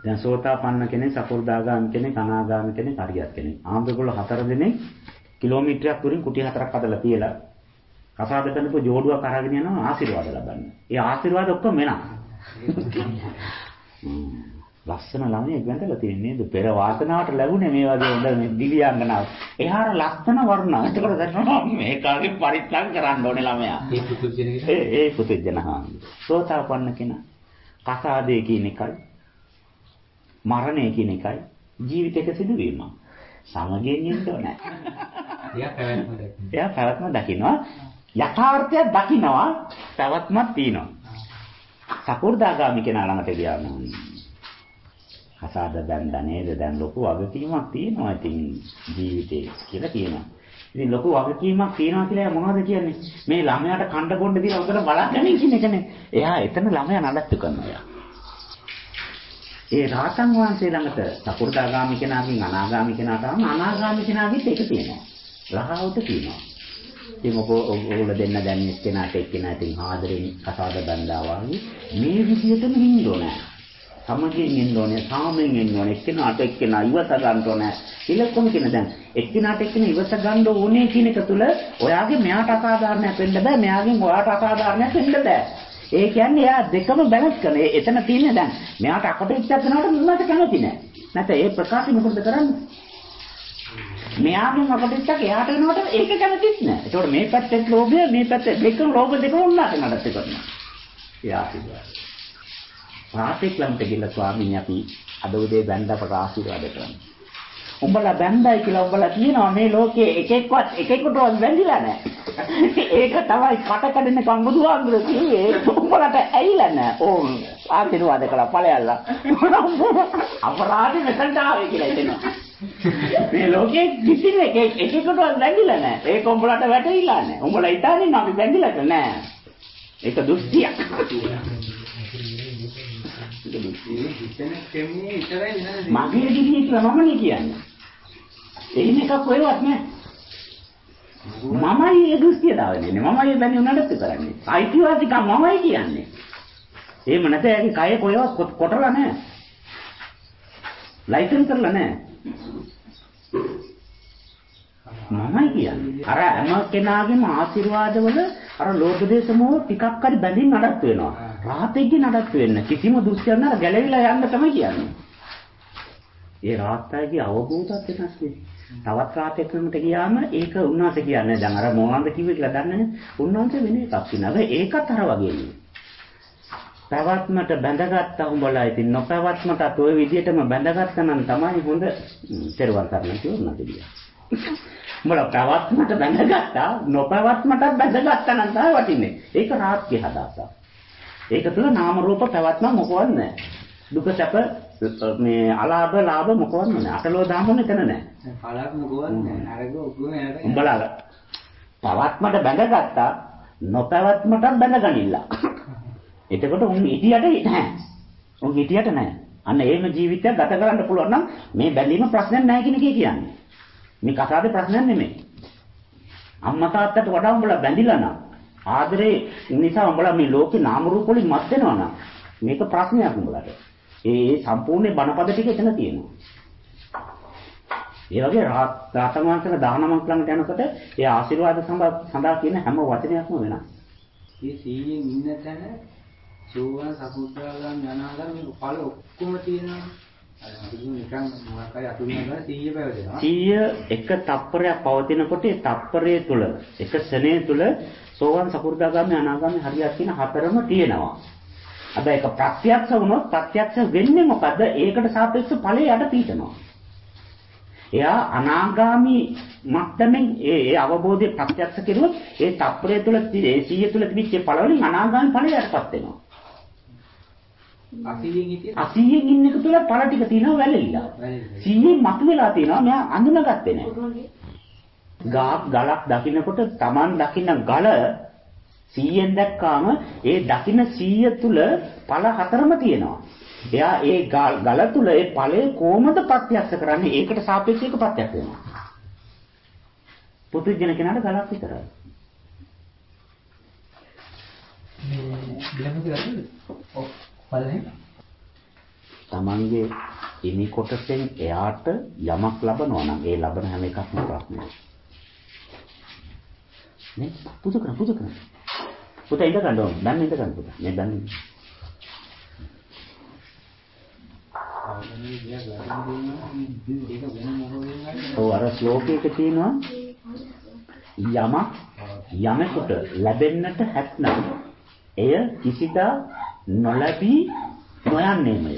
දැන් සෝතාපන්න කෙනෙක්, සකෘදාගාමී කෙනෙක්, අනාගාමී කෙනෙක්, අරියත් කෙනෙක්. ආන්දරගොල්ල 4 දෙනෙක් කිලෝමීටරයක් දුරින් කුටි 4ක් හදලා තියලා කසාද කරනකො ජෝඩුවක් අරගෙන යනවා ආශිර්වාද ලබන්න. ඒ ආශිර්වාද ඔක්කොම වෙනවා. ලස්සන ළමයෙක් වැඳලා තියෙන්නේ නේද? පෙර වාසනාවට ලැබුණේ මේ වගේ හොඳ මේ දිව්‍යාංගනාව. එහාර ලස්සන වර්ණ. ඒකට දැනනවා මේ කාගේ පරිත්‍යාග කරන්න ඕනේ ළමයා. ඒ පුදුජනහා. සෝතාපන්න කෙනා. කසාදේ කියන එකයි මරණය කියන එකයි ජීවිතයක සිදුවීම. සමගියෙන් ඉන්න ඕනේ. එයා පැවැත්ම දකිනවා. යථාර්ථය දකිනවා. පැවැත්මක් තියෙනවා. සකෘදාගාමී කෙනා ළඟට ගියාම කසාද බැඳලා නේද? දැන් ලොකු වගකීමක් තියෙනවා ඉතින් ජීවිතේ කියලා කියනවා. ඉතින් ලොකු වගකීමක් තියෙනවා කියලා මොනවද කියන්නේ? මේ ළමයාට කණ්ඩ බොණ්ඩ දීලා උදේට බලන්න කියන එකනේ. එයා එතන ළමයා නඩත්තු කරනවා. ඒ රාතන් වහන්සේ ළඟට සකෘදාගාමී කෙනාගෙන් අනාගාමී කෙනාට ආවම අනාගාමී කෙනාගෙත් ඒක තියෙනවා. රහවුට තියෙනවා. ඉතින් ඔයගොල්ලෝ දෙන්න දැන් එක්කෙනාට එක්කෙනා ඉතින් ආදරෙන් කසාද බඳා වගේ මේ විදිහටම ඉන්න ඕනේ. සමගියෙන් ඉන්න ඕනේ, සාමයෙන් ඉන්න ඕනේ. එක්කෙනාට එක්කෙනා ඉවස ගන්න ඕනේ. ඉලක්කම කියන දැන් එක්කෙනාට එක්කෙනා ඉවස ගන්න ඕනේ කියන එක තුල ඔයාගේ මෙයාට අසාධාරණයක් වෙන්න බෑ. මෙයාගෙන් ඔයාට අසාධාරණයක් වෙන්න බෑ. ඒ කියන්නේ එයා දෙකම බැලන්ස් කරන. එතන තියෙන්නේ දැන් මෙයාට අකටෙච්චක් වෙනකොට මුලට කැමති නෑ. නැත්නම් ඒ ප්‍රකාශය මොකද කරන්නේ? මෙයාගෙන් අකටෙච්චක් එයාට වෙනකොට ඒක කැමතිත් නෑ. ඒකෝට මේ පැත්තේ ලෝභය, මේ පැත්තේ දෙකම ලෝභ දෙකම උන්නාට නඩත්තු කරනවා. එයා කිව්වා. රාතෙක් ළඟට ගිහලා ස්වාමීන් අපි අද උදේ බැඳලා ආශිර්වාද කරනවා. උඹලා බැඳයි කියලා උඹලා කියනවා මේ ලෝකේ එකෙකුටවත් බැඳිලා නැහැ. ඒක තමයි කට කඩන කම්බුදුආංගල කිව්වේ. උඹලට ඇයිලා නැහැ. ඕන් ආශිර්වාද කළා ඵලයල්ලා. අපරාධෙ මෙතනට ආවේ කියලා හිතෙනවා. මේ ලෝකේ කිසිම එකෙකුටවත් බැඳිලා නැහැ. ඒක උඹලට වැටහිලා නැහැ. උඹලා හිතන්නේ අපි බැඳිලාට නැහැ. ඒක දුස්තියක්. මගේ දිහේ කියලා මමනේ කියන්නේ. එහෙම එකක් කොහෙවත් නැහැ. මමයි ඒ දුස්තියතාව වෙන්නේ. මමයි බැඳි උනඩත් කරන්නේ. අයිතිවාසිකම් මමයි කියන්නේ. එහෙම නැත්නම් ඒකේ කය කොහෙවත් කොටලා නැහැ. ලයිසන්ස් කරලා නැහැ. මමයි කියන්නේ. අර හැම කෙනාගේම ආශිර්වාදවල අර ලෝභ දේශ මොහ ටිකක් හරි බැඳින් නඩත් වෙනවා. රාතෙක්ගේ නඩත් වෙන්නේ කිසිම දුස්තියක් නෑ ගැලවිලා යන්න තමයි කියන්නේ. ඒ රාත්තයිගේ අවබෝධات වෙනස් වෙයි. තවත් රාතෙක් ළමට ගියාම ඒක උන්වහන්සේ කියන්නේ දැන් අර මොනවද කිව්වේ කියලා දන්නේ නැහැ. උන්වහන්සේ වෙන එකක් කියනවා. ඒකත් අර වගේනේ. පැවැත්මට බැඳගත්තා උඹලා ඉතින් නොපැවැත්මටත් ওই විදිහටම බැඳගත්තා නම් තමයි හොඳ තෙරුවන් සරණ කියනවා කියලා. උඹලා පැවැත්මට බැඳගත්තා නොපැවැත්මටත් බැඳගත්තා නම් තමයි වටින්නේ. ඒක රාත්ගේ හදාගත්තා. ඒක තුල නාම රූප පැවැත්ම මොකවත් නැහැ. දුක සැප මේ අලාභ ලාභ මොකවත් නැහැ. අටලෝ දාමන එතන නැහැ. පළක් මොකවත් නැහැ. නරක ඔක්කොම යනවා. උඹලා පැවැත්මට බැඳගත්තා නොපැවැත්මටත් බැඳගනින්න. එතකොට උන් ඉතියට නැහැ. උන් ඉතියට නැහැ. අන්න එහෙම ජීවිතයක් ගත කරන්න පුළුවන් නම් මේ බැඳීම ප්‍රශ්නයක් නැහැ කියන එක කියන්නේ. මේ කතාවේ ප්‍රශ්නයක් නෙමෙයි. අම්මා තාත්තට වඩා උඹලා බැඳිලා නම් ආදරේ නිසා උඹලා මේ ලෝකේ නාම රූප වලින් මත් වෙනවා නම් මේක ප්‍රශ්නයක් උඹලට. ඒ සම්පූර්ණ බණපද ටික එතන තියෙනවා. ඒ වගේ රාතන් වහන්සේලා 19ක් ළඟට යනකොට ඒ ආශිර්වාද සඳහා කියන හැම වචනයක්ම වෙනස්. මේ සීයෙන් ඉන්න තැන සෝවාන් සකුද්දාගාම යනාගාම මේ ඵල ඔක්කොම තියෙනවා. අර නිකන් මොකක් හරි අතුරුම ගන්න 100 පැවදෙනවා. 100 එක තප්පරයක් පවතිනකොට ඒ තප්පරය තුල එක ශනේ තුල සෝවාන් සකුද්දාගාම අනාගාම හරියට කියන හතරම තියෙනවා. හැබැයි ඒක ප්‍රත්‍යක්ෂ වුණොත් ප්‍රත්‍යක්ෂ වෙන්නේ මොකද? ඒකට සාපේක්ෂව ඵලය යට පිටනවා. එයා අනාගාමි මට්ටමින් ඒ අවබෝධය ප්‍රත්‍යක්ෂ කෙරුවොත් ඒ තප්පරය තුල ඒ 100 තුල තිබිච්ච ඵල වලින් අනාගාමි ඵලයටපත් වෙනවා. 80න් ඉන්න එක තුල ඵල ටික තියෙනවා වැළලිලා. 100න් මතුවලා තියෙනවා මෙයා අඳුනගත්තේ නැහැ. ගලක් දකින්නකොට Taman දකින්න ගල 100ෙන් දැක්කාම ඒ දකින්න 100 තුල ඵල හතරම තියෙනවා. එයා ඒ ගල තුල ඒ ඵලය කොහොමද ප්‍රත්‍යක්ෂ කරන්නේ? ඒකට සාපේක්ෂව ප්‍රත්‍යක්ෂ වෙනවා. පුදුජන කෙනාට ගලක් විතරයි. මේ ගලම කරන්නේ ඔව් බලන්නේ. තමන්ගේ ඉනි කොටසෙන් එයාට යමක් ලබනවා නම් ඒ ලබන හැම එකක්ම ප්‍රඥා. නේ පුදු කරන. පුතා ඉඳ ගන්න ඕන. දැන් ඉඳ ගන්න පුතා. මේ දැන්. ඔව් අර ශ්ලෝකයක තියෙනවා යමෙකුට ලැබෙන්නට හැත්නම් එය කිසිදා නොලැබී නොයන්නේමය.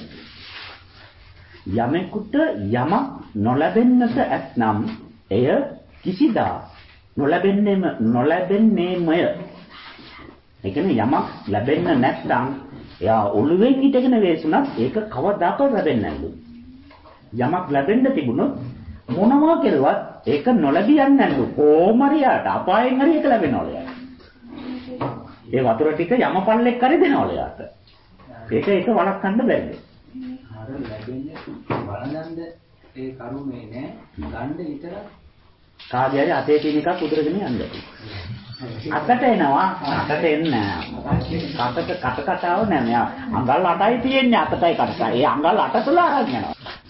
යමෙකුට යමක් නොලැබෙන්නට ඇතනම් එය කිසිදා නොලැබෙන්නේමය. ඒ කියන්නේ යමක් ලැබෙන්න නැත්නම් එයා ඔළුවෙන් හිටගෙන වේසුණත් ඒක කවදාකවත් ලැබෙන්නේ නැහැ. යමක් ලැබෙන්න තිබුණොත් මොනවා කෙරුවත් ඒක නොලැබී යන්නේ නැහැ. කොහොමරියට අපායෙන් හරි ඒක ලැබෙනවලු. ඒ වතුර ටික යමපල්ලෙක් හරි දෙනවලු යාට. ඒක වළක්වන්න බැහැ. අර ලැබෙන්නේ බලනන්ද ඒ කරුමේ නෑ ගන්න විතර කාගේ හරි අතේ තියෙන එකක් උදරගෙන යන්නේ. අතට එනවා අතට එන්නේ නෑ. කට කතාව නෑ. මෙයා අඟල් 8යි තියෙන්නේ අතටයි කටටයි. ඒ අඟල් 8 තුල අරන් යනවා.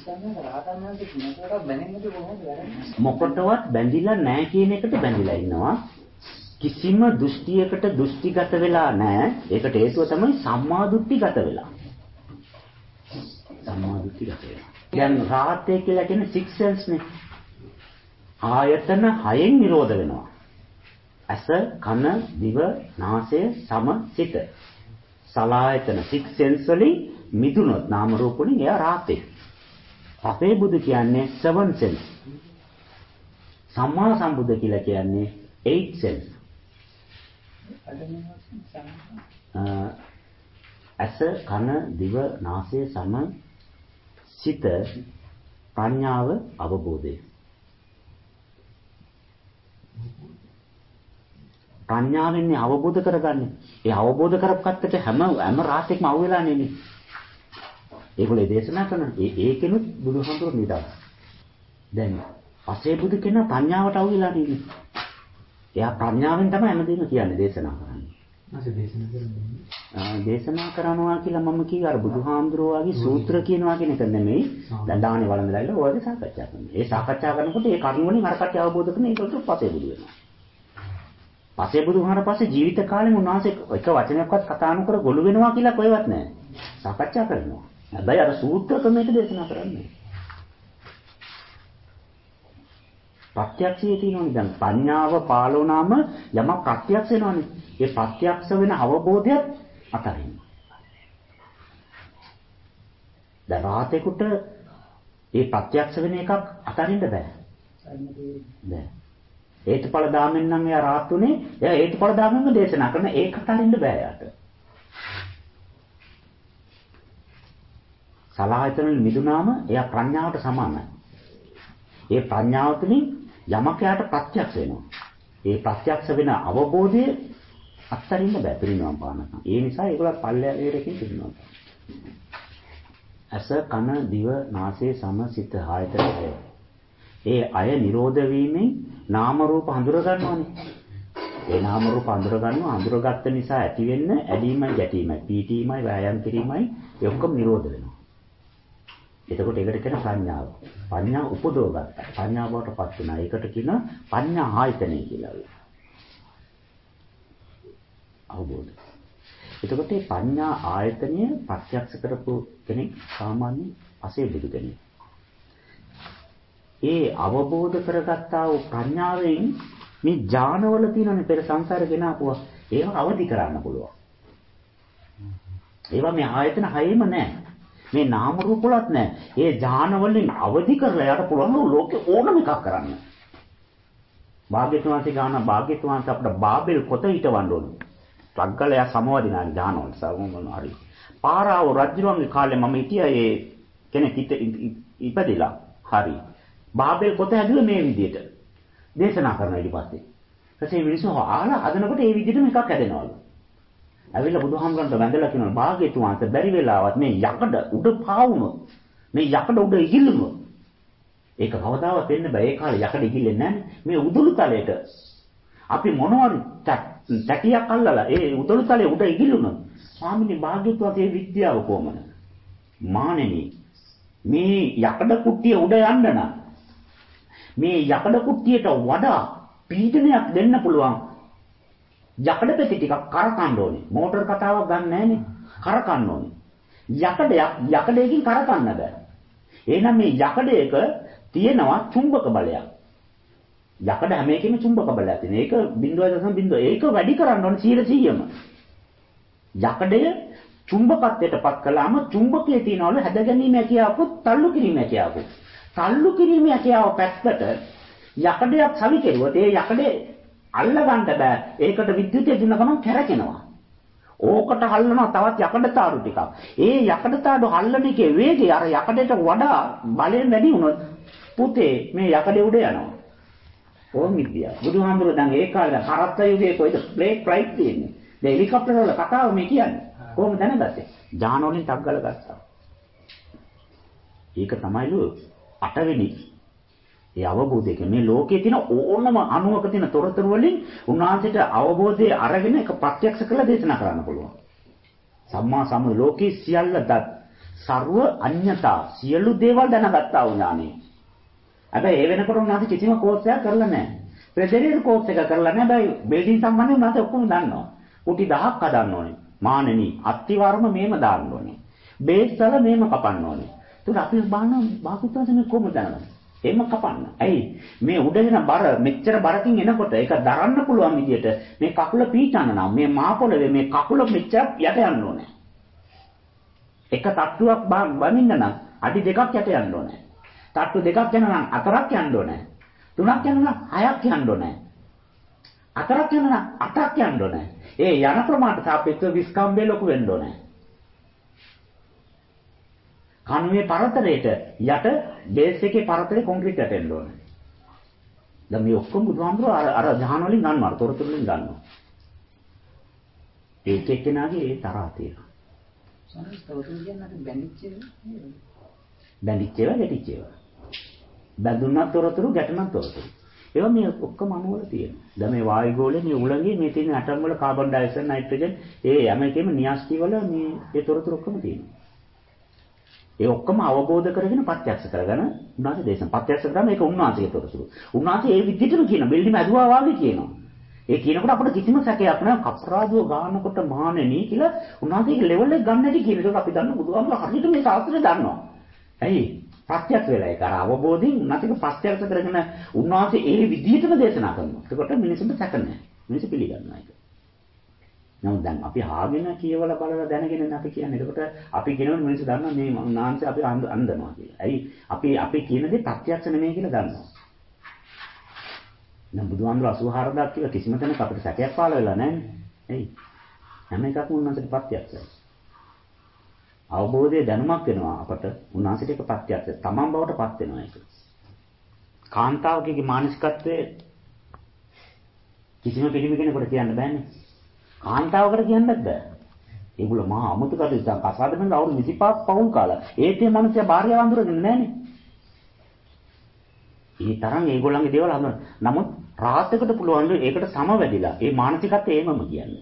මොකටවත් බැඳිලා නැහැ කියන එකට බැඳිලා ඉන්නවා. කිසිම දෘෂ්ටියකට දෘෂ්ටිගත වෙලා නැහැ. ඒකට හේතුව තමයි සම්මා දෘෂ්ටිගත වෙලා. සම්මා දෘෂ්ටිගත වෙලා. දැන් රාහතේ කියලා කියන්නේ 6 sense නේ. ආයතන 6න් නිරෝධ වෙනවා. ඇස, කන, දිව, නාසය, සම, සිත. සලආයතන 6 sense වලින් මිදුනොත් නාම රූප වලින් එයා රාහතේ. අපේ බුදු කියන්නේ 7 sense. සම්මා සම්බුද්ධ කියලා කියන්නේ 8 sense. ඇස, කන, දිව, නාසය, සම, සිත, ප්‍රඥාව, අවබෝධය. ප්‍රඥාවෙන් අවබෝධ කරගන්නේ. ඒ අවබෝධ කරපත්තට හැම රාතෙකම අවු වෙලා නෙමෙයි. ඒගොල්ලෝ දේශනා කරන ඒකෙනුත් බුදුහාමුදුරුවෝ නිදාස්. දැන් පසේ බුදු කෙනා ප්‍රඥාවට අවු වෙලා නෙමෙයි. එයා ප්‍රඥාවෙන් තමයි හැමදේම කියන්නේ දේශනා කරන්නේ. දේශනා කරනවා කියලා මම කිව්වා අර බුදුහාමුදුරුවෝ වගේ සූත්‍ර කියනවා කියන එක නෙමෙයි. දැන් දානේ වළඳලා ඉන්න ඔයගේ සාකච්ඡා කරනවා. ඒ සාකච්ඡා කරනකොට ඒ කරුණ වලින් අර කට්ටිය අවබෝධ කරගෙන ඒකට පසේ බුදු වෙනවා. පසේ බුදු වුණාට පස්සේ ජීවිත කාලෙම උන්වහන්සේ එක වචනයක්වත් කතා නොකර ගොළු වෙනවා කියලා කොහෙවත් නැහැ. සාකච්ඡා කරනවා. හැබැයි අර සූත්‍ර ක්‍රමයට දේශනා කරන්නේ. ප්‍රත්‍යක්ෂයේ තියෙනවනේ දැන් පඤ්ඤාව පාලෝනාම යම ප්‍රත්‍යක්ෂ වෙනවනේ. ඒ ප්‍රත්‍යක්ෂ වෙන අවබෝධයත් අතරින්. දැන් රාතේකට ඒ ප්‍රත්‍යක්ෂ වෙන එකක් අතරින්න බෑ. බෑ. හේතුඵල දාමෙන් නම් එයා රාත් උනේ. එයා හේතුඵල දාමෙන්ම දේශනා කරන ඒක අතරින්න බෑ යාට. සලආයතන වල මිදුනාම එයා ප්‍රඥාවට සමානයි. ඒ ප්‍රඥාව තුළින් යමක යාට ප්‍රත්‍යක්ෂ වෙනවා. ඒ ප්‍රත්‍යක්ෂ වෙන අවබෝධය අත්තරින්න බෑ පිරිනවම් පානකම්. ඒ නිසා ඒගොල්ලෝ පල්ලෑවේරකින් පිරිනවම්. අස කන දිව නාසය සම සිත ආයතනය. ඒ අය නිරෝධ වීමෙන් නාම රූප හඳුර ගන්නවානේ. ඒ නාම රූප හඳුර ගන්නවා හඳුරගත්ත නිසා ඇති වෙන්න ඇලීමයි ගැටීමයි පීඨීමයි වෑයම් කිරීමයි ඒ ඔක්කොම නිරෝධ වෙනවා. එතකොට ඒකට කියන ප්‍රඥාව. ප්‍රඥා උපදවගත්තා. ප්‍රඥාව බවට පත් වෙනවා. ඒකට කියන ප්‍රඥා ආයතනය කියලා. අවබෝධ. එතකොට මේ ප්‍රඥා ආයතනය ප්‍රත්‍යක්ෂ කරපු කෙනෙක් සාමාන්‍ය පසේ බුදු කෙනෙක්. ඒ අවබෝධ කරගත්තා වූ ප්‍රඥාවෙන් මේ ඥානවල තියෙනනේ පෙර සංසාරේ ගෙනාපුවා ඒව අවදි කරන්න පුළුවන්. ඒවා මේ ආයතන හයෙම නැහැ. මේ නාම රූප වලත් නැහැ. ඒ ඥාන වලින් අවදි කරලා යට පුළුවන් ලෝකේ ඕනම එකක් කරන්න. භාග්‍යතුන්සේ ගාන භාග්‍යතුන්ස අපිට බාබෙල් පොත හිටවන්න ඕනේ. ත්‍ග්ගලයා සමවදිනා ඥාන වල සමවන හරි. පාරාව රජුගේ කාලේ මම හිටියා ඒ කෙනෙක් ඉපදිලා හරි. බාබෙල් පොත හැදුවේ මේ විදිහට. දේශනා කරනවා ඊට පස්සේ. ඊපස්සේ මිනිස්සු අහලා හදනකොට ඒ විදිහටම එකක් හැදෙනවලු. ඇවිල්ලා බුදුහාමුදුරන්ට වැඳලා කියනවා භාග්‍යතුන්ට බැරි වෙලාවත් මේ යකඩ උඩ පාවුනොත් මේ යකඩ උඩ ඉගිල්ලුනොත් ඒක කවදාවත් වෙන්න බෑ. ඒ කාලේ යකඩ ඉගිල්ලෙන්නේ නැහැ. මේ උදුළු තලයට අපි මොනවද තැටියක් අල්ලලා ඒ උදුළු තලයේ උඩ ඉගිල්ලුනොත් ස්වාමීනි භාග්‍යතුන්ගේ විද්‍යාව කොහමද? මානෙනි මේ යකඩ කුට්ටිය උඩ යන්න නම් මේ යකඩ කුට්ටියට වඩා පීඩනයක් දෙන්න පුළුවන් යකඩ පෙති ටිකක් කරකන්න ඕනේ. මෝටර කතාවක් ගන්න නැහැනේ. කරකන්න ඕනේ. යකඩයකින් කරකන්න බෑ. එහෙනම් මේ යකඩයක තියෙනවා චුම්බක බලයක්. යකඩ හැම එකෙම චුම්බක බලයක් තියෙනවා. ඒක 0.0. ඒක වැඩි කරන්න ඕනේ 100%ම. යකඩය චුම්බකත්වයටපත් කළාම චුම්බකයේ තියනවලු හැදගැනීම හැකියාවකුත් තල්ලු කිරීම හැකියාවකුත්. තල්ලු කිරීම හැකියාව පැත්තට යකඩයක් සවි කෙරුවොත් ඒ යකඩේ අල්ල ගන්න බෑ. ඒකට විද්‍යුතය දුන්න ගමන් කැරකෙනවා. ඕකට හල්ලනවා තවත් යකඩ තාඩු ටිකක්. ඒ යකඩ තාඩු හල්ලන එකේ වේගය අර යකඩයට වඩා බලයෙන් වැඩි වුණොත් පුතේ මේ යකඩේ උඩ යනවා. ඕම් විද්‍යාව. බුදුහාමුදුරුවෝ දැන් ඒ කාලේ කරත්ත යුගයේ කොයිද ප්ලේන් ෆ්ලයිට් තියෙන්නේ. දැන් හෙලිකොප්ටර් වල කතාව මේ කියන්නේ. කොහොමද දැනගත්තේ? ජාන වලින් ටක් ගාලා ගත්තා. ඒක තමයිලු 8 වෙනි ඒ අවබෝධයක මේ ලෝකයේ තියෙන ඕනම අණුවක තියෙන තොරතුරු වලින් උන්වහන්සේට අවබෝධය අරගෙන ඒක ප්‍රත්‍යක්ෂ කරලා දේශනා කරන්න පුළුවන්. සම්මා සම්බුදු ලෝකේ සියල්ල දත් ਸਰව අඤ්ඤතා සියලු දේවල් දැනගත්තා උඥානේ. හැබැයි ඒ වෙනකොට උන්වහන්සේ කිසිම කෝස් එකක් කරලා නැහැ. ප්‍රෙසිඩන්ට් කෝස් එක කරලා නැහැ. හැබැයි බිල්ඩින් සම්බන්ධව උන්වහන්සේ ඔක්කොම දන්නවා. කුටි 1000ක් හදන්න ඕනේ. මානෙනි අත්තිවර්ම මේම දාන්න ඕනේ. බේස් වල මේම කපන්න ඕනේ. ඒක අපි බාකුත්වාදනේ කොහොමද දන්නවද? එහෙම කපන්න. ඇයි? මේ උඩගෙන බර මෙච්චර බරකින් එනකොට ඒක දරන්න පුළුවන් විදියට මේ කකුල පීචන්න නම් මේ මහ පොළවේ මේ කකුල මෙච්චර යට යන්න ඕනේ. එක තට්ටුවක් බඳින්න නම් අඩි 2ක් යට යන්න ඕනේ. තට්ටු 2ක් යන නම් 4ක් යන්න ඕනේ. 3ක් යන නම් 6ක් යන්න ඕනේ. 4ක් යන නම් 8ක් යන්න ඕනේ. ඒ යන ප්‍රමාණයට සාපේක්ෂව විස්කම්බේ ලොකු වෙන්න ඕනේ. කණුවේ පරතරයට යට බේස් එකේ පරතරේ කොන්ක්‍රීට් යට එන්න ඕනේ. දැන් මේ ඔක්කොම බුදුහාමුදුරුවෝ අර ජහන වලින් ගන්නවා, තොරතුරු වලින් ගන්නවා. ඒක එක්කෙනාගේ ඒ තරහා තියෙනවා. සමහර තොරතුරු කියන්නේ බැඳිච්ච ඒවා. බැඳිච්ච ඒවා, ගැටිච්ච ඒවා. බැඳුනක් තොරතුරු, ගැටුනක් තොරතුරු. ඒවා මේ ඔක්කොම අණු වල තියෙනවා. දැන් මේ වායු ගෝලයේ මේ උලඟේ මේ තියෙන ඇටම් වල කාබන් ඩයොක්සයිඩ්, නයිට්‍රජන් ඒ හැම එකෙම න්‍යාස්ටි වල මේ ඒ තොරතුරු ඔක්කොම තියෙනවා. ඒ ඔක්කොම අවබෝධ කරගෙන ප්‍රත්‍යක්ෂ කරගෙන උන්වහන්සේ දේශන ප්‍රත්‍යක්ෂ කරාම ඒක උන්වහන්සේගේ තොරතුරු. උන්වහන්සේ ඒ විදිහටම කියන බිල්ඩිම ඇදුවා වාගේ කියනවා. ඒ කියනකොට අපිට කිසිම සැකයක් නැහැ. කප්රාදුව ගන්නකොට මහණෙනි කියලා උන්වහන්සේගේ ලෙවල් එක ගන්න හැටි කියන එක අපි දන්න බුදුහාමුදුරුවෝ හරියට මේ ශාස්ත්‍රය දන්නවා. ඇයි? ප්‍රත්‍යක්ෂ වෙලා ඒක අර අවබෝධයෙන් උන්වහන්සේක ප්‍රත්‍යක්ෂ කරගෙන උන්වහන්සේ ඒ විදිහටම දේශනා කරනවා. ඒකට මිනිසුන්ට සැක නැහැ. මිනිස්සු පිළිගන්නවා ඒක. නමුත් දැන් අපි ආගෙන කියවලා බලලා දැනගෙන අපි කියන්නේ. ඒකට අපි කියනවනේ මිනිස්සු දන්නවා මේ උන්වහන්සේ අපි අන්දනවා කියලා. ඇයි? අපි කියන දේ ප්‍රත්‍යක්ෂ නෙමෙයි කියලා දන්නවා. දැන් බුදුහාමුදුරුවෝ 84000ක් කියලා කිසිම තැනක අපිට සැකයක් පාළ වෙලා නැහැ. ඇයි? හැම එකක්ම උන්වහන්සේට ප්‍රත්‍යක්ෂයි. අවබෝධයේ දැනුමක් වෙනවා අපට උන්වහන්සේට ඒක ප්‍රත්‍යක්ෂයි. තමන් බවට පත් වෙනවා ඒක. කාන්තාවකගේ මානසිකත්වයේ කිසිම පිළිමි කෙනෙකුට කියන්න බෑනේ. කාන්තාවකට කියන්නත් බෑ. ඒගොල්ලෝ මහා අමුතු කටයුතු දැන් කසාද බඳ අවුරුදු 25ක් පවුල් කාලා. ඒත් මේ මිනිස්සයා භාර්යාව අඳුරගෙන නැහනේ. ඒ තරම් ඒගොල්ලන්ගේ දේවල් අඳුර. නමුත් රාහතකට පුළුවන් ඒකට සම වැඩිලා. ඒ මානසිකත්වය එහෙමම කියන්නේ.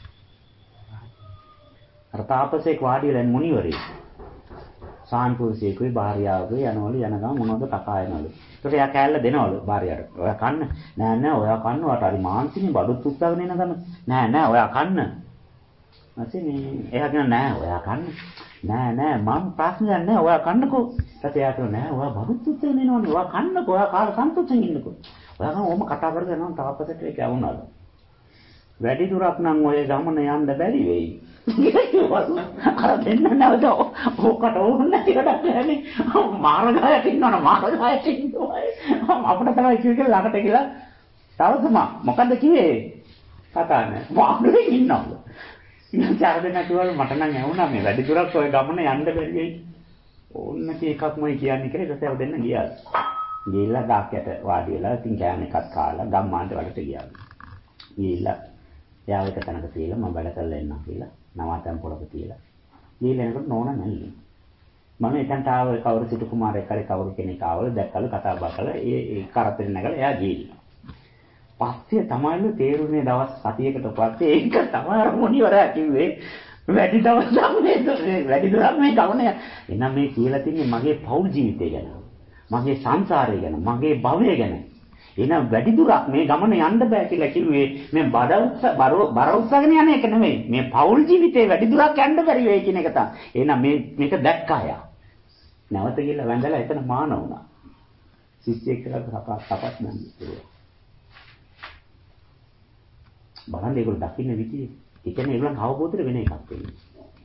අර තාපසේක වාඩි වෙලා මුනිවරේ. සාන්පුරුෂයෙකුයි භාර්යාවකුයි යනවලු යන ගමන් මොනවද කතා එනවලු. ඒකට එයා කෑල්ල දෙනවලු භාර්යාවට. ඔයා කන්න. නෑ ඔයා කන්නවට හරි මාන්සිනේ බඩුත් උස්සගෙන එන ගමන්. නෑ ඔයා කන්න. ඊපස්සේ මේ එයා කියන නෑ ඔයා කන්න. නෑ මම ප්‍රශ්නයක් නෑ ඔයා කන්නකෝ. ඊපස්සේ එයා කියන නෑ ඔයා බඩුත් උස්සගෙන එනවනේ. ඔයා කන්නකෝ. ඔයා කාලා සන්තුෂ්ටෙන් ඉන්නකෝ. ඔයා ගම ඕම කතා කරගෙන යනවා තාපසට ඒක වුණාලු. වැඩි දුරක් නම් ඔය ගමන යන්න බැරි වෙයි. අර දෙන්න නැවත ඕකට ඕන නැති කඩක් නැහැ. මාර්ගයට ඉන්නවනේ මාර්ගයට ඉන්නවා. අපිට තමයි කිව්වේ ළඟට කියලා. තවසම මොකද්ද කිව්වේ? කතා නැහැ. මාර්ගයේ ඉන්නවා. ඉතින් චාරදෙන කිව්වල මට නම් ඇහුණා මේ වැඩි දුරක් ඔය ගමන යන්න බැරි වෙයි. ඕන නැති එකක්මයි කියන්නේ කියලා ඊට පස්සේ දෙන්න ගියා. ගිහිල්ලා ඩාක්යට වාඩි වෙලා ඉතින් කෑම එකක් කාලා ගම්මානට වලට ගියා. ගිහිල්ලා එයාව එක තැනක තියලා මම වැඩ කරලා එන්නම් කියලා නවාතැන් පොළක තියලා. ගිහිල්ලා එනකොට නෝනා නැල්ලු. මම එතනට ආව කවුරු සිටු කුමාරයෙක් හරි කවුරු කෙනෙක් ආවල දැක්කලු කතා බහ කළා. ඒ කරතරේ නැගලා එයා ගිහිල්ලා. පස්සේ තමයිලු තේරුනේ දවස් 7කට පස්සේ ඒක තමයි අර මොණිවරයා කිව්වේ වැඩි දවසක් මේ වැඩි දුරක් මේ ගමනේ. එහෙනම් මේ කියලා තින්නේ මගේ පෞල් ජීවිතය ගැන. මගේ සංසාරය ගැන, මගේ භවය ගැන. එහෙනම් වැඩි දුරක් මේ ගමන යන්න බෑ කියලා කිව්වේ මේ බර උස්සගෙන යන එක නෙමෙයි. මේ පෞල් ජීවිතේ වැඩි දුරක් යන්න බැරි වෙයි කියන එක තමයි. එහෙනම් මේක දැක්කා යා. නැවත ගිහලා වැඳලා එතන මාන වුණා. ශිෂ්‍යෙක් කියලා තපස් නන්නේ. බලන්න ඒගොල්ලෝ දකින්න විදිය. ඒ කියන්නේ ඒගොල්ලන් අවබෝධය වෙන එකක් වෙන්නේ.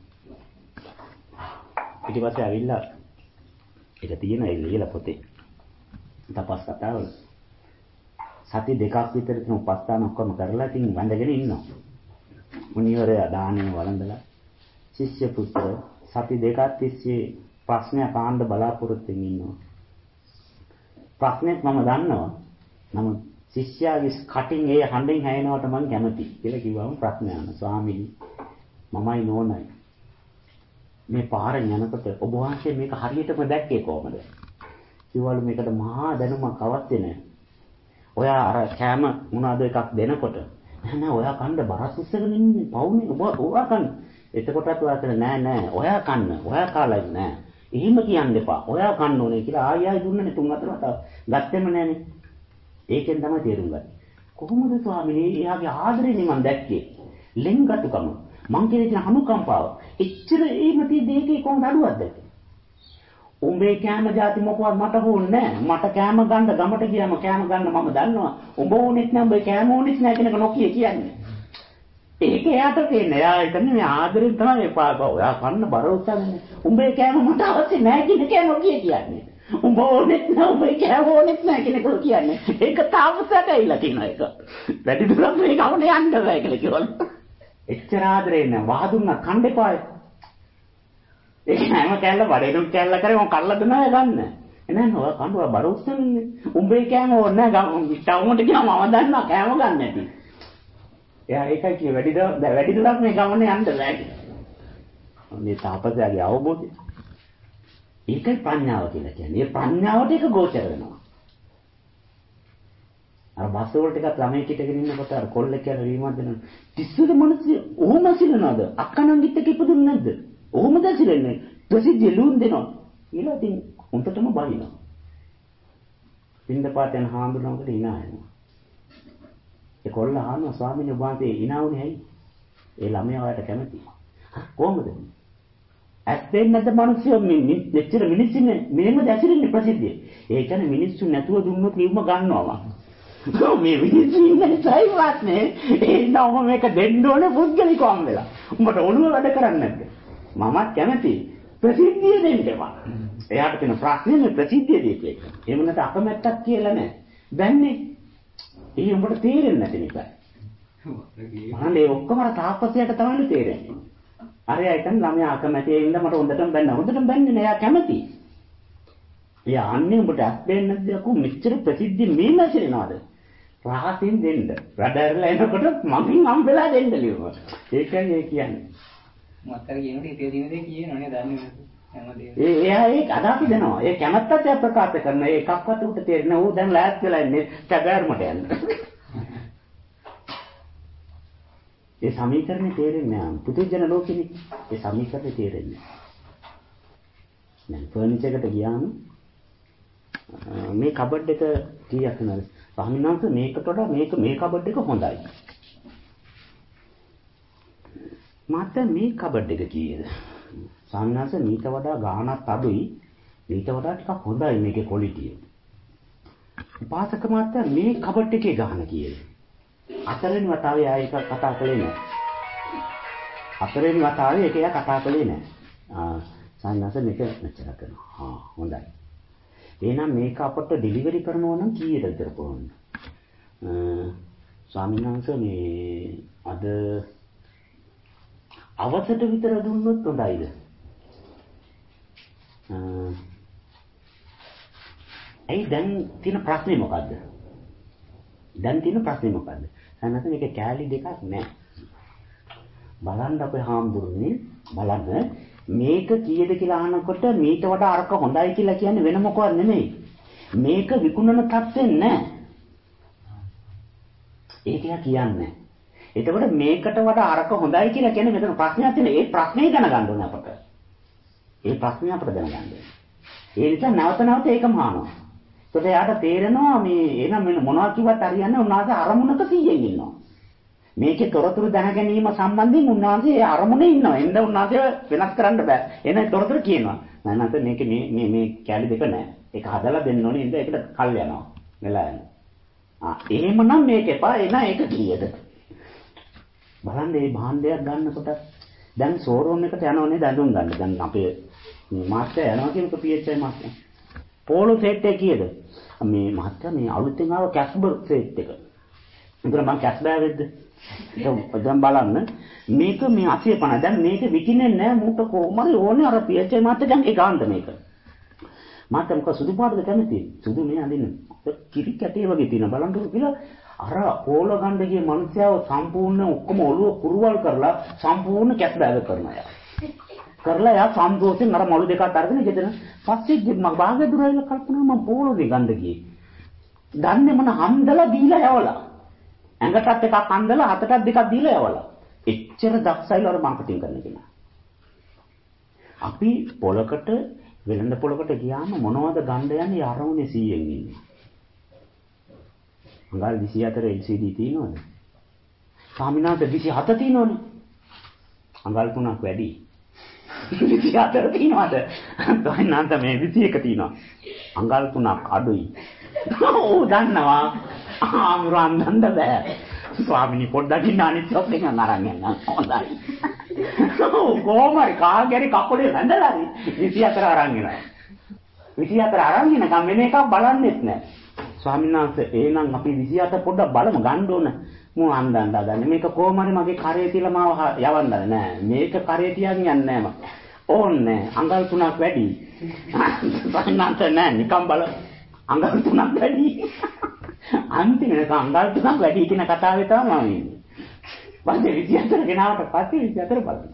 ඊට පස්සේ ඇවිල්ලා ඒක තියෙන ඒ ලියලා පොතේ. තපස් කතාවල සති දෙකක් විතර තියෙන උපස්ථාන ඔක්කොම කරලා ඉතින් වැඳගෙන ඉන්නවා. මුනිවරයා දානේ වළඳලා ශිෂ්‍ය පුත්‍ර සති දෙකක් තිස්සේ ප්‍රශ්නයක් අහන්න බලාපොරොත්තු වෙමින් ඉන්නවා. ප්‍රශ්නෙත් මම දන්නවා. නමුත් ශිෂ්‍යයාගේ කටින් ඒ හඬෙන් හැයෙනවට මම කැමතියි කියලා කිව්වම ප්‍රශ්න අහන ස්වාමීනි මමයි නෝනයි මේ පාරෙන් යනකොට ඔබ වහන්සේ මේක හරියටම දැක්කේ කොහමද? කිව්වලු මේකට මහා දැනුමක් අවශ්‍ය නැහැ. ඔයා අර කෑම මොනවාද එකක් දෙනකොට නෑ ඔයා කන්න බරස් උස්සගෙන ඉන්නේ පවුනේ ඔයා කන්න. එතකොටත් ඔයා කියන්නේ නෑ ඔයා කන්න. ඔයා කාලා නෑ. එහෙම කියන්න එපා. ඔයා කන්න ඕනේ කියලා ආයෙ දුන්නනේ 3-4 වතාවක්. ගත්තෙම නෑනේ. ඒකෙන් තමයි තේරුම් ගන්නේ. කොහොමද ස්වාමීනි එයාගේ ආදරේනේ මම දැක්කේ. ලෙන්ගතුකම. මං කියන අනුකම්පාව. එච්චර එහෙම තියෙද්දී කොහොමද අඩුවක්ද? උඹේ කෑම જાති මොකවත් මට ඕනේ නැහැ. මට කෑම ගන්න ගමට ගියාම කෑම ගන්න මම දන්නවා. උඹ ඕනෙත් නැහැ උඹේ කෑම ඕනෙත් නැහැ කෙනෙක් නොකිය කියන්නේ. ඒක එයාට තේන්නේ. එයා හිතන්නේ මේ ආදරෙන් තමයි එපා. ඔයා කන්න බර උස්සන්නේ. උඹේ කෑම මට අවශ්‍ය නැහැ කියන නොකිය කියන්නේ. උඹ ඕනෙත් නැහැ උඹේ කෑම ඕනෙත් නැහැ කෙනෙකුට කියන්නේ. ඒක තාමසට ඇවිල්ලා තියෙන එක. වැඩි දුරක් මේ ගමනේ යන්න බෑ කියලා කිව්වලු. එච්චර ආදරේ නැහැ. වහදුන්න කන්න එපායි. ඒක හැම කැල්ල බඩේට කැල්ල කරේ මම කල්ලා දුන්නා ගන්න. එනනම් ඔය කණ්ඩුව බර උස්සන්නේ. උඹේ කෑම ඕනේ නැහැ. ටවුමට ගියාම මම දන්නවා කෑම ගන්න නැති. එයා ඒකයි කිය වැඩි දුරක් මේ ගමනේ යන්න බෑ කියලා. මේ තාපසයාගේ අවබෝධය. ඒකයි ප්‍රඥාව කියලා කියන්නේ. මේ ප්‍රඥාවට ඒක ගෝචර වෙනවා. අර බස් වල ටිකක් ළමයි කිටගෙන ඉන්නකොට අර කොල්ලෙක් කියලා රීමක් දෙනවා. තිස්සුද මිනිස්සු ඔහොම සිලනවාද? අක්කනන්ගිත් එක ඉපදුන්නේ නැද්ද? ඔහොමද සිලන්නේ? ප්‍රසිද්ධිය ලුන් දෙනවා. ඊළඟ ඉතින් උන්ටම බයිනවා. පින්දපාත යන හාමුදුරුවන්ට hina යනවා. ඒ කොල්ල අහනවා ස්වාමීන් වහන්සේ hina වුනේ ඇයි? ඒ ළමයා ඔයාලට කැමතියි. කොහොමද? ඇස් දෙන්නේ නැද්ද මිනිස්සු මෙච්චර මිනිස්සුනේ මෙහෙම දැසිරෙන්නේ ප්‍රසිද්ධිය. ඒ කියන්නේ මිනිස්සු නැතුව දුන්නොත් නිව්ම ගන්නවා. මේ මිනිස්සු ඉන්නේ සයිවත් නේ. ඒ නෝම මේක දෙන්න ඕනේ පුද්ගලිකවම වෙලා. උඹට ඔළුව වැඩ කරන්නේ නැද්ද? මමත් කැමතියි. ප්‍රසිද්ධිය දෙන්න එපා. එයාට තියෙන ප්‍රශ්නේ මේ ප්‍රසිද්ධිය දීපේ. එහෙම නැත්නම් අකමැත්තක් කියලා නෑ. දැන්නේ ඒ උඹට තේරෙන්නේ නැති නිසා. මහන්නේ ඔක්කොම අර තාපසයට තමයි තේරෙන්නේ. අරයා හිතන් ළමයා අකමැති ඒ ඉඳ මට හොඳටම බැන්න. හොඳටම බැන්නේ නෑ. එයා කැමතියි. එයා අන්නේ උඹට අස් දෙන්නේ නැද්ද? අකෝ මෙච්චර ප්‍රසිද්ධිය මේ නැසිරෙනවද? රහසින් දෙන්න. වැඩරලා එනකොට මගෙන් හම්බෙලා දෙන්න ලියුවා. ඒකයි ඒ කියන්නේ. මත්තර කියනකොට හිතේ තියෙන දේ කියනවනේ දන්නේ නැතු. හැමදේම. එයා ඒක අදාපි දෙනවා. ඒ කැමැත්තත් එයා ප්‍රකාශ කරනවා. ඒ එකක්වත් උට තේරෙන්නේ. ඌ දැන් ලෑස්ති වෙලා ඉන්නේ සැබෑරමට යන්න. ඒ සමීකරණේ තේරෙන්නේ නැහැ. පුදුජන ලෝකෙනේ ඒ සමීකරණේ තේරෙන්නේ නැහැ. දැන් ෆර්නිචර් එකට ගියාම මේ කබඩ් එක කීයක් නේද? ස්වාමීන් වහන්සේ මේකට වඩා මේ කබඩ් එක හොඳයි. මට මේ කබඩ් එක කීයද? ස්වාමීන් වහන්සේ මීට වඩා ගාණක් අඩුයි. මීට වඩා ටිකක් හොඳයි මේකේ ක්වොලිටිය. උපාසක මාත්‍යා මේ කබඩ් එකේ ගාණ කීයද? හතරවෙනි වතාවේ ආයෙ එකක් කතා කළේ නැහැ. හතරවෙනි වතාවේ ඒක එයා කතා කළේ නැහැ. සාන්නස මේක මෙච්චර කරනවා. හොඳයි. එහෙනම් මේක අපට ඩෙලිවරි කරනවා නම් කීයද විතර කොහොමද? ස්වාමීන් වහන්සේ මේ අද අවසට විතර දුන්නොත් හොඳයිද? ඇයි දැන් තියෙන ප්‍රශ්නේ මොකද්ද? දැන් තියෙන ප්‍රශ්නේ මොකද්ද? සාන්නස මේක කෑලි දෙකක් නෑ. බලන්න අපේ හාමුදුරනේ බලන්න මේක කීයද කියලා අහනකොට මීට වඩා අරක හොඳයි කියලා කියන්නේ වෙන මොකවත් නෙමෙයි. මේක විකුණන තත්ත්වෙන් නෑ. ඒක යා කියන්නේ. එතකොට මේකට වඩා අරක හොඳයි කියලා කියන්නේ මෙතන ප්‍රශ්නයක් තියෙන. ඒ ප්‍රශ්නේ දැනගන්න ඕනේ අපට. ඒ ප්‍රශ්නේ අපට දැනගන්න ඕනේ. ඒ නිසා නැවත නැවත ඒකම අහනවා. ඒකට යාට තේරෙනවා මේ එන මොනවා කිව්වත් හරියන්නේ උන්වහන්සේ අරමුණක 100න් ඉන්නවා. මේකේ තොරතුරු දැන ගැනීම සම්බන්ධයෙන් උන්වහන්සේ ඒ අරමුණේ ඉන්නවා. එන්න උන්වහන්සේ වෙනස් කරන්න බෑ. එන තොරතුරු කියනවා. නැත්නම් මේක මේ කැලි දෙක නෑ. ඒක හදලා දෙන්න ඕනේ. ඉතින් ඒකට කල් යනවා. වෙලා යනවා. එහෙමනම් මේක එපා. එන ඒක කීයද? බලන්න මේ භාණ්ඩයක් ගන්නකොට දැන් ෂෝරූම් එකට යනවනේ දඬුම් ගන්න. දැන් අපේ මාස්ටර් යනවා කියනකොට PHI මාස්ටර්. පෝලෝ සෙට් එක කීයද? මේ මාස්ටර් මේ අලුතෙන් ආව කැස්බර් සෙට් එක. ඉතින් මම කැස් බෑවෙද්ද? දැන් බලන්න මේක මේ 80 දැන් මේක විකින්නේ නැහැ මූට කොහොමද ඕනේ අර PHI මාස්ටර් දැන් ඒ ගාන්න මේක. මාත් මොකද සුදු පාටද කැමති? සුදු මේ අඳින්න. කිරි කැටේ වගේ තියෙන බලන්නකො කියලා අර පෝල ගන්න ගිය මිනිස්සයව සම්පූර්ණ ඔක්කොම ඔළුව කුරුවල් කරලා සම්පූර්ණ කැස් බෑග කරනවා යා. කරලා යා සම්පූර්ණයෙන් අර මොළු දෙකක් අරගෙන ගෙදර පස්සේ මම භාගය දුරයිල කල්පනා මම පෝලෝනේ ගන්න ගියේ. ගන්නේ මොන හන්දලා දීලා යවලා. ඇඟටත් එකක් හන්දලා හතටත් දෙකක් දීලා යවලා. එච්චර දක්ෂයිල අර මාකටිං කරන කෙනා. අපි පොලකට වෙළඳ පොලකට ගියාම මොනවද ගන්න යන්නේ අරමුණේ 100න් ඉන්නේ. අඟල් 24 LCD තියෙනවද? සාමිනාත 27 තියෙනවනේ. අඟල් 3ක් වැඩි. 24 තියෙනවද? තෝයිනාන්ත මේ 21 තියෙනවා. අඟල් 3ක් අඩුයි. ඕ දන්නවා. ආමුරන් දන්න බෑ. ස්වාමිනී පොඩ්ඩක් ඉන්න අනිත් ඔක්කොම අරන් යන්න. හොඳයි. කොහොමරි කාගේරි කකුලේ වැඳලා 24 අරන් එනවා. 24 අරන් එනකම් වෙන එකක් බලන්නෙත් නෑ. ස්වාමීන් වහන්සේ එහෙනම් අපි 27 පොඩ්ඩක් බලමු ගන්න ඕන. මම අන්දන්න හදන්නේ. මේක කොහොම හරි මගේ කරේ තියලා මාව යවන්නද නෑ. මේක කරේ තියන් යන්නේ නෑ මම. ඕන්නේ අඟල් 3ක් වැඩි. ස්වාමීන් වහන්සේ නෑ නිකන් බල අඟල් 3ක් වැඩි. අන්තිමට අඟල් 3ක් වැඩි කියන කතාවේ තමයි මම ඉන්නේ. පස්සේ 24 ගෙනාවට පස්සේ 24 බලන්න.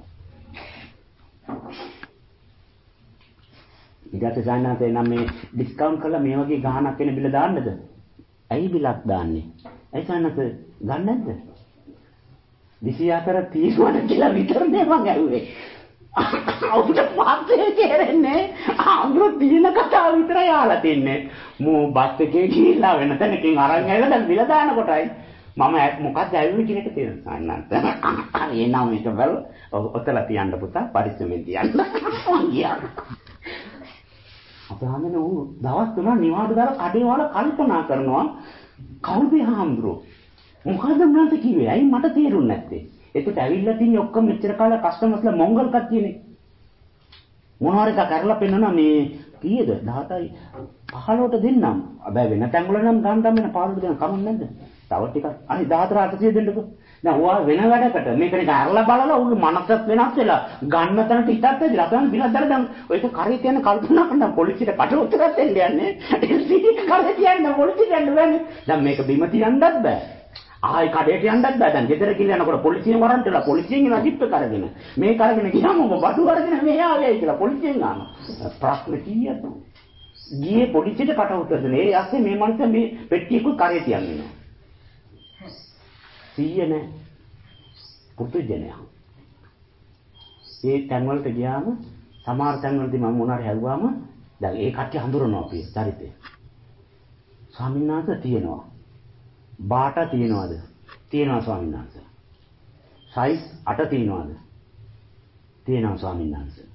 ඊට ගානට නම් මේ ඩිස්කවුන්ට් කරලා මේ වගේ ගාණක් වෙන බිල දාන්නද? ඇයි බිලක් දාන්නේ? ඇයි ගානට ගන්න නැද්ද? 24 30 කියලා විතරනේ මං ඇහුවේ. අවුට පාස්සේ කෙරෙන්නේ අඳුර දින කතාව විතරයි ආලා තින්නේ. මෝ බස් එකේ ගිහිල්ලා වෙන තැනකින් අරන් ඇවිල්ලා දැන් බිල දාන කොටයි මම මොකක්ද ඇවිල්ලා කියන එක තේරෙන්නේ නැහැ. එනවා මේක බල ඔතලා තියන්න පුතා පරිස්සමෙන් තියන්න. ගියා. අපහාමනේ උන් දවස් 3 නිවාඩු දාලා කඩේ වල කල්පනා කරනවා කවුද හාමුදුරුවෝ මොකද මන්ට කිව්වේ ඇයි මට තේරුන්නේ නැත්තේ එතකොට ඇවිල්ලා තින්නේ ඔක්කොම මෙච්චර කාලේ කස්ටමර්ස්ලා මොංගල් කට්ටියනේ මොනවාරි එක කරලා පෙන්නනවා මේ කීයද 17යි 15ට දෙන්නම් හැබැයි වෙන තැන් වල නම් ගන්න වෙන පාළුට දෙන්න කමක් නැද්ද තව ටිකක් අනේ 14 800 දෙන්නකෝ දැන් ඔයා වෙන වැඩකට මේක නිකන් අරලා බලලා උගේ මනසත් වෙනස් වෙලා ගන්න තැනට හිතත් ඇදිලා අපෙන් බිලක් දාලා දැන් ඔයක කරේ තියන කල්පනා කරන පොලිසියට කට උත්තරයක් දෙන්න යන්නේ LCD කරේ තියන්න පොලිසියට යන්න බෑනේ දැන් මේක බිම තියන්නත් බෑ ආයි කඩේට යන්නත් බෑ දැන් ගෙදර කියලා යනකොට පොලිසියෙන් වරන්ට් වෙලා පොලිසියෙන් එන ජිප් එක අරගෙන මේක අරගෙන ගියාම ඔබ බඩු අරගෙන මෙහෙ ආවයි කියලා පොලිසියෙන් ආනවා ප්‍රශ්න කීයද ගියේ පොලිසියට කට උත්තර දෙන්නේ ඒ ඇස්සේ මේ මනුස්සයා මේ පෙට්ටියකුත් කරේ තියන්නේ 100 නෑ පුදුජනයා ඒ තැන් වලට ගියාම සමහර තැන් වලදී මම මොනාරි හැදුවාම දැන් ඒ කට්ටිය හඳුරනවා අපි චරිතය ස්වාමීන් වහන්සේ තියෙනවා බාට තියෙනවද තියෙනවා ස්වාමීන් වහන්සේ සයිස් 8 තියෙනවද තියෙනවා ස්වාමීන් වහන්සේ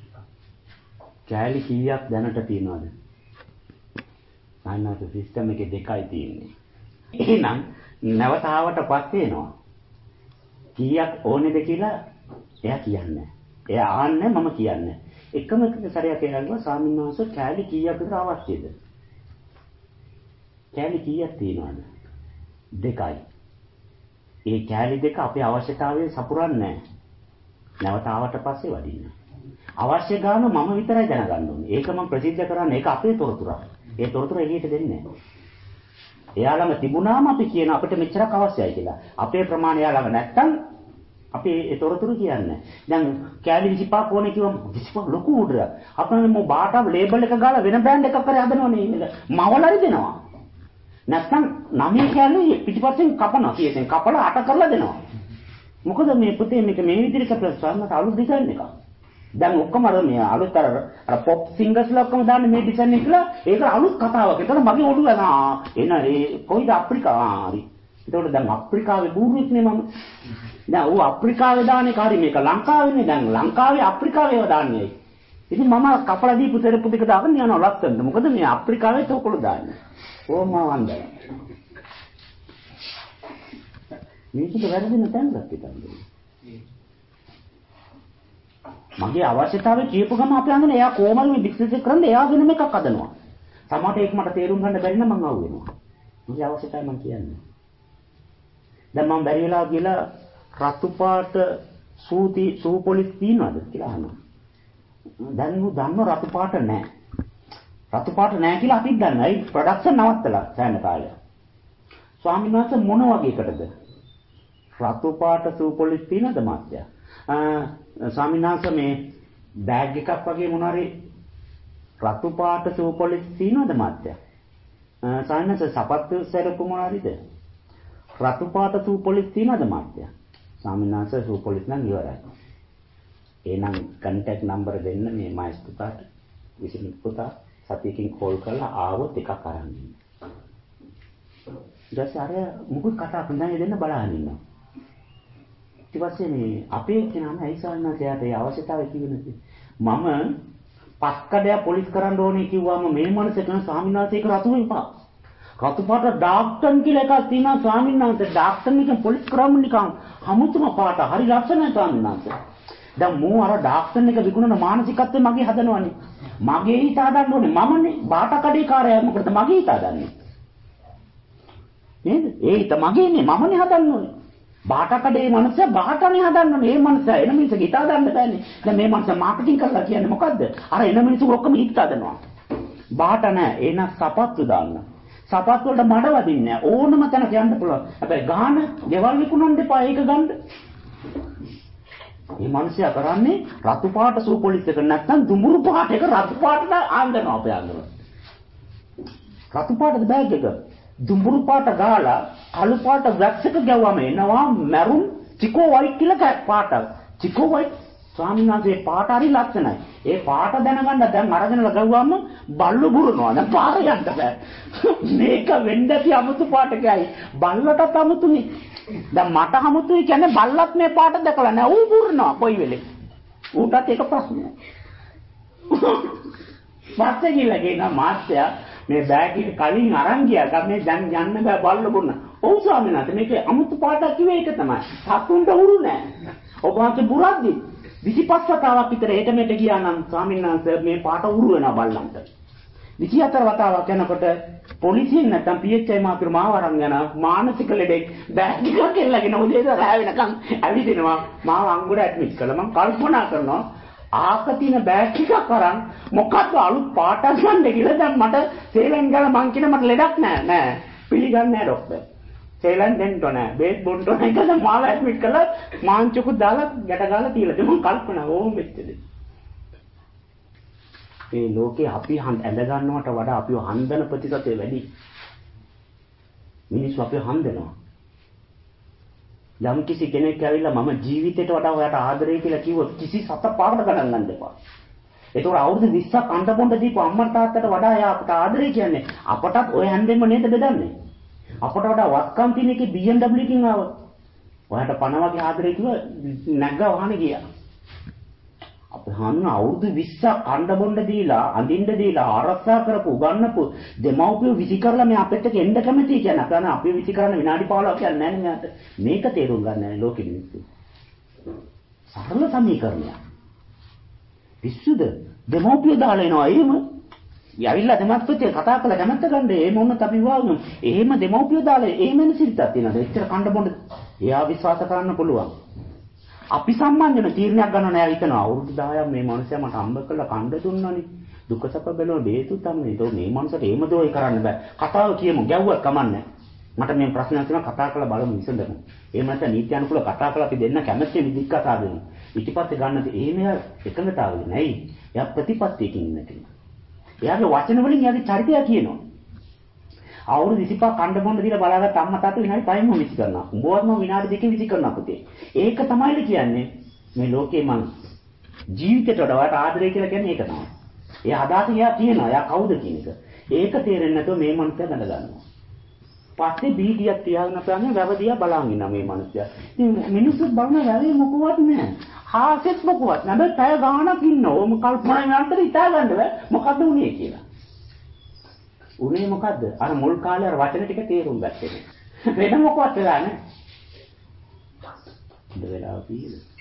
කෑලි කීයක් දැනට තියෙනවද සාමාන්‍ය සිස්ටම් එකේ දෙකයි තියෙන්නේ එහෙනම් නැවත ආවට පස්සේ එනවා කීයක් ඕනේද කියලා එයා කියන්නේ. එයා ආන්නේ මම කියන්නේ. එකම සැරයක් එනවා ස්වාමීන් වහන්සේ කෑලි කීයක් විතර අවශ්‍යද? කෑලි කීයක් තියෙනවද? දෙකයි. ඒ කෑලි දෙක අපේ අවශ්‍යතාවයෙන් සපුරන්නේ නැහැ. නැවත ආවට පස්සේ වඩින්න. අවශ්‍ය ගාන මම විතරයි දැනගන්න ඕනේ. ඒක මම ප්‍රසිද්ධ කරන්නේ. ඒක අපේ තොරතුරක්. ඒ තොරතුර එළියට දෙන්නේ නැහැ. එයා ළඟ තිබුණාම අපි කියන අපිට මෙච්චරක් අවශ්‍යයි කියලා. අපේ ප්‍රමාණය එයා ළඟ නැත්තම් අපි ඒ තොරතුරු කියන්නේ. දැන් කෑලි 25ක් ඕනේ කිව්වම 25 ලොකු උඩරක්. අපේ මො බාටම ලේබල් එක ගාලා වෙන බ්‍රෑන්ඩ් එකක් කරේ හදනවනේ ඉන්නේ. මවලරි දෙනවා. නැත්නම් 9 කැලේ පිටිපස්සෙන් කපනවා කීයෙන් කපලා අට කරලා දෙනවා. මොකද මේ පුතේ මේක මේ විදිහට ප්‍රශ්නත් අලුත් ඩිසයින් එකක්. දැන් ඔක්කොම අර මේ අලුත් අර පොප් සිංගර්ස්ලා ඔක්කොම දාන්නේ මේ ඩිසයින් එක කියලා ඒක අලුත් කතාවක්. ඒතර මගේ ඔළුව එන ඒ කොයිද අප්‍රිකා හරි. ඒතකොට දැන් අප්‍රිකාවේ බූරුවෙක් නේ මම. දැන් ඌ අප්‍රිකාවේ දාන්නේ කාරි මේක ලංකාවේනේ. දැන් ලංකාවේ අප්‍රිකාවේව දාන්නේ. ඉතින් මම කපලා දීපු තෙරපු ටික දාගෙන යනවා ලස්සනට. මොකද මේ අප්‍රිකාවේ තෝකොළු දාන්නේ. ඕම වන්දන. මේක වැරදින තැනක් හිතන්නේ. මගේ අවශ්‍යතාවය කියපු ගම අපි අහන්නේ එයා කොහමද මේ බිස්නස් එක කරන්නේ එයා වෙනම එකක් හදනවා. සමහරට ඒක මට තේරුම් ගන්න බැරි නම් මං ආව වෙනවා. මගේ අවශ්‍යතාවය මං කියන්නේ. දැන් මම බැරි වෙලා ගිහලා රතු පාට සූ පොලිස් තියනවාද කියලා අහනවා. දැන් නු දන්නව රතු පාට නැහැ. රතු පාට නැහැ කියලා අපිත් දන්නවා. ඒ ප්‍රොඩක්ෂන් නවත්තලා සෑහෙන කාලයක්. ස්වාමීන් වහන්සේ මොන වගේ එකටද? රතු පාට සූ පොලිස් තියනද මාත්‍යා? ස්වාමීන් වහන්සේ මේ බෑග් එකක් වගේ මොනවාරි රතු පාට සූ පොලිස් තියනද මාත්‍යා? ස්වාමීන් වහන්සේ සපත්තු සරපු මොනවාරිද? රතු පාට සූ පොලිස් තියනද මාත්‍යා? ස්වාමීන් වහන්සේ සූ පොලිස් නම් ඉවරයි. එහෙනම් කන්ටැක්ට් නම්බර දෙන්න මේ මයිස් පුතාට විසින් පුතා සතියකින් කෝල් කරලා ආවොත් එකක් අරන් ඉන්න. ඊට පස්සේ අර මුකුත් කතා කරන්නේ දෙන්න බලන්න ඉන්නවා. ඊට පස්සේ මේ අපේ කෙනාම ඇයිසල්නාට ඒ අවශ්‍යතාවය කිව්වේ මම පස්කඩය පොලිස් කරන්න ඕනේ කිව්වම මේ මනසේ කරන ස්වාමීන් වහන්සේ ඒක රතු වෙපා. රතු පාට ඩාක්ටර් කියලා එකක් තියෙනවා ස්වාමීන් වහන්සේ ඩාක්ටර් නිකන් පොලිස් කරාම නිකන් හමුතුම පාට හරි ලස්සනයි ස්වාමීන් වහන්සේ. දැන් මෝ අර ඩාක්ටර් එක විකුණන මානසිකත්වය මගේ හදනවනේ. මගේ හිත හදන්න ඕනේ මමනේ බාට කඩේ කාර්යය මොකද මගේ හිත හදන්නේ. නේද? ඒ හිත මගේනේ මමනේ හදන්න ඕනේ. බාටකඩේ මනුස්සය බාටනේ හදන්න මේ මනුස්සය එන මිනිස්සු හිත හදන්න බෑනේ. දැන් මේ මනුස්සය මාකටිං කරලා කියන්නේ මොකද්ද? අර එන මිනිස්සු ඔක්කොම හිත හදනවා. බාට නැහැ. එහෙනම් සපත්තු දාන්න. සපත්තු වලට මඩ වදින්නේ නැහැ. ඕනම තැනක යන්න පුළුවන්. හැබැයි ගාන, ගෙවල් විකුණන්න එපා ඒක ගන්න. මේ මනුස්සයා කරන්නේ රතු පාට සූ පොලිස් එක නැත්නම් දුඹුරු පාට එක රතු පාටට ආන්දනවා අපේ අඳුර. රතු පාටද බෑග් එක. දුඹුරු පාට ගාලා කළු පාට වැක්ස් එක ගැව්වම එනවා මැරුන් චිකෝ වයිට් කියලා පාටක්. චිකෝ වයිට් ස්වාමීන් වහන්සේ පාට හරි ලස්සනයි. ඒ පාට දැනගන්න දැන් අරගෙනලා ගව්වම බල්ලු බුරනවා. දැන් පාර යන්න බෑ. මේක වෙන්න ඇති අමුතු පාටකයි. බල්ලටත් අමුතුනේ. දැන් මට අමුතුයි කියන්නේ බල්ලත් මේ පාට දැකලා නෑ. ඌ බුරනවා කොයි වෙලේ. ඌටත් ඒක ප්‍රශ්නයක්. පස්සේ ගිහලා කියනවා මාත්‍යා මේ බෑග් එක කලින් අරන් ගියා. මේ දැන් යන්න බෑ බල්ල බොන්න. ඔව් ස්වාමීන් වහන්සේ මේක අමුතු පාටක් කිව්වේ ඒක තමයි. සතුන්ට උරු නෑ. ඔබ වහන්සේ බුරද්දි 25 වතාවක් විතර හෙට මෙට ගියා නම් ස්වාමීන් වහන්සේ මේ පාට උරු වෙනවා බල්ලන්ට. 24 වතාවක් යනකොට පොලිසියෙන් නැත්තම් PHI මාතුරු මාව අරන් යන මානසික ලෙඩෙක් බෑග් එකක් එල්ලගෙන උදේ ඉඳලා රැ වෙනකන් ඇවිදිනවා. මාව අංගුඩ ඇඩ්මිට් කළා. මම කල්පනා කරනවා ආක තියෙන බෑග් එකක් අරන් මොකද්ද අලුත් පාටක් ගන්න කියලා දැන් මට සේලෙන් ගාලා මං කියන මට ලෙඩක් නෑ පිළිගන්නේ නෑ ડોක්ටර් සේලෙන් දෙන්න ඕනේ බේත් බොන්න ඕනේ කියලා මාව ඇඩ්මිට් කළා මාංචුකුත් දාලා ගැට ගාලා තියලා මම කල්පනා ඕම් වෙච්චද මේ ලෝකේ අපි ඇඳ ගන්නවට වඩා අපිව හන්දන ප්‍රතිශතය වැඩි මිනිස්සු අපිව හන්දනවා යම් කිසි කෙනෙක් ඇවිල්ලා මම ජීවිතේට වඩා ඔයාට ආදරේ කියලා කිව්වොත් කිසි සත පාරකට ගණන් ගන්න එපා. ඒතකොට අවුරුදු 20ක් අඬ බොඬ දීපු අම්මා තාත්තට වඩා එයා අපට ආදරේ කියන්නේ අපටත් ඔය හැන්දෙන්න නේද බෙදන්නේ. අපට වඩා වත්කම් තියෙන එකේ BMW කින් ආව. ඔයාට පණ වගේ ආදරේ කිව්ව නැග්ගා වහන ගියා. අපේ හාමුදුරන අවුරුදු 20ක් අඬ බොඬ දීලා අඳින්න දීලා ආරක්ෂා කරපු උගන්නපු දෙමව්පියෝ විසි කරලා මේ අපිට එන්න කැමති කියන අපේ අපි විසි කරන්න විනාඩි 15ක් කියන්නේ නැහැ නේ මේක තේරුම් ගන්න නැහැ ලෝකෙ මිනිස්සු සරල සමීකරණයක් පිස්සුද දෙමව්පියෝ දාලා එනවා එහෙම යවිලා දෙමව්පියෝ කතා කරලා කැමැත්ත ගන්න එහෙම වුණත් අපි වාගමු එහෙම දෙමව්පියෝ දාලා එහෙම වෙන සිරිතක් තියෙනවා එච්චර කණ්ඩ බොඬ එයා විශ්වාස කරන්න පුළුවන් අපි සම්බන්ධ වෙන තීරණයක් ගන්න නෑ හිතනවා අවුරුදු 10ක් මේ මනුස්සයා මට හම්බ කරලා කණ්ඩ දුන්නානේ දුක සැප බැලුවා බේතුත් තමයි ඒක මේ මනුස්සට එහෙම දෝයි කරන්න බෑ කතාව කියමු ගැව්වත් කමන්නේ මට මේ ප්‍රශ්නයක් තියෙනවා කතා කරලා බලමු විසඳමු එහෙම නැත්නම් නීති අනුකූල කතා කරලා අපි දෙන්න කැමැති විදිහට කතා දෙමු ඊටපස්සේ ගන්නද එහෙම එකඟතාවය නෑයි එයා ප්‍රතිපත්තියකින් ඉන්න කෙනා එයාගේ වචන වලින් එයාගේ චරිතය කියනවා අවුරුදු 25 කණ්ඩ බොණ්ඩ දීලා බලාගත්ත අම්මා තාත්තා විනාඩි 5ම විසි කරනවා. උඹවත්ම විනාඩි 2කින් විසි කරනවා පුතේ. ඒක තමයිද කියන්නේ මේ ලෝකේ මනුස්ස. ජීවිතයට වඩා ආදරය කියලා කියන්නේ ඒක තමයි. ඒ අදහස එයා තියෙනවා. එයා කවුද කියන එක. ඒක තේරෙන්නේ නැතුව මේ මනුස්සයා බඳ ගන්නවා. පස්සේ බීඩියක් තියාගෙන තමයි වැවදියා බලන් ඉන්නවා මේ මනුස්සයා. ඉතින් මිනිස්සුත් බලන වැවේ මොකවත් නැහැ. හාසෙත් මොකවත් නැහැ. පැය ගාණක් ඉන්නවා. ඕම කල්පනා වෙනතර හිතා ගන්න බෑ මොකද්ද උනේ කියලා. උනේ මොකද්ද? අර මුල් කාලේ අර වචන ටික තේරුම් ගත්තේ. වෙන මොකවත් වෙලා නැහැ. ඉඳ වෙලාව කීයද?